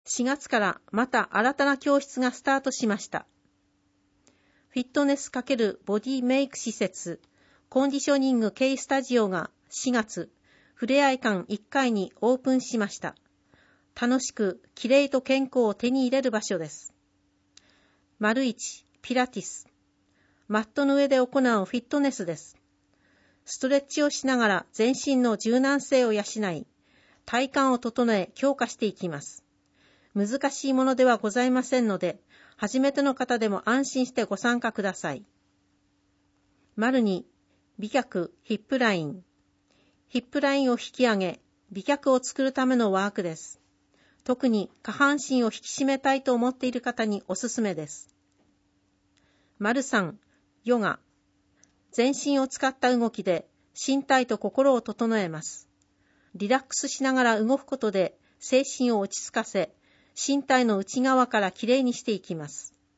4月からまた新たな教室がスタートしました。フィットネス×ボディメイク施設、コンディショニング K スタジオが4月、ふれあい館1階にオープンしました。楽しく、きれいと健康を手に入れる場所です。1、ピラティス。マットの上で行うフィットネスです。ストレッチをしながら全身の柔軟性を養い、体幹を整え強化していきます。難しいものではございませんので、初めての方でも安心してご参加ください。2、美脚ヒップライン。ヒップラインを引き上げ、美脚を作るためのワークです。特に下半身を引き締めたいと思っている方におすすめです。3、ヨガ。全身を使った動きで身体と心を整えます。リラックスしながら動くことで精神を落ち着かせ、身体の内側からきれいにしていきます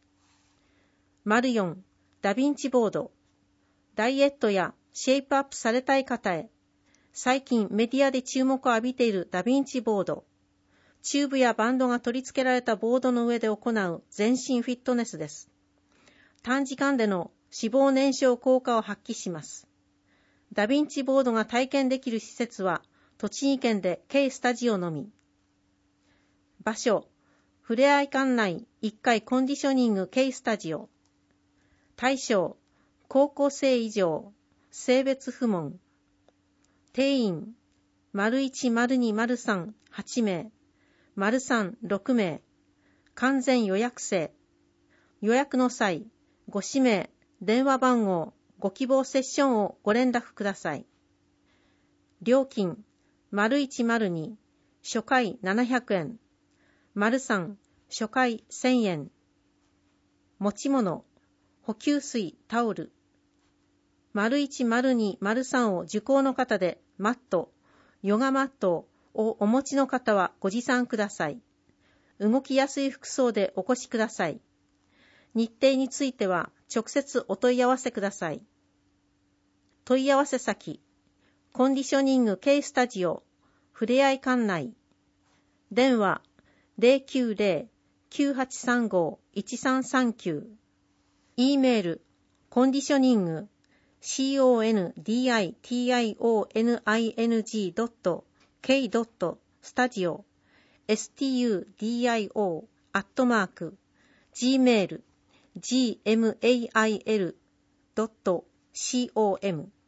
。4、ダヴィンチボード。ダイエットやシェイプアップされたい方へ、最近メディアで注目を浴びているダヴィンチボード。チューブやバンドが取り付けられたボードの上で行う全身フィットネスです。短時間での脂肪燃焼効果を発揮します。ダヴィンチボードが体験できる施設は、栃木県で K スタジオのみ。場所、ふれあい館内1階コンディショニング K スタジオ。対象、高校生以上、性別不問。定員、01、02、03、8名、03、6名。完全予約制。予約の際、ご氏名、電話番号、ご希望セッションをご連絡ください。料金、01、02、初回700円。03、初回1000円。持ち物、補給水、タオル。01、02、03を受講の方でマット、ヨガマットをお持ちの方はご持参ください。動きやすい服装でお越しください。日程については直接お問い合わせください。問い合わせ先、コンディショニング K スタジオ、ふれあい館内。電話 090-9835-1339。E メール、コンディショニング、conditioning.k.studio studio@gmail.com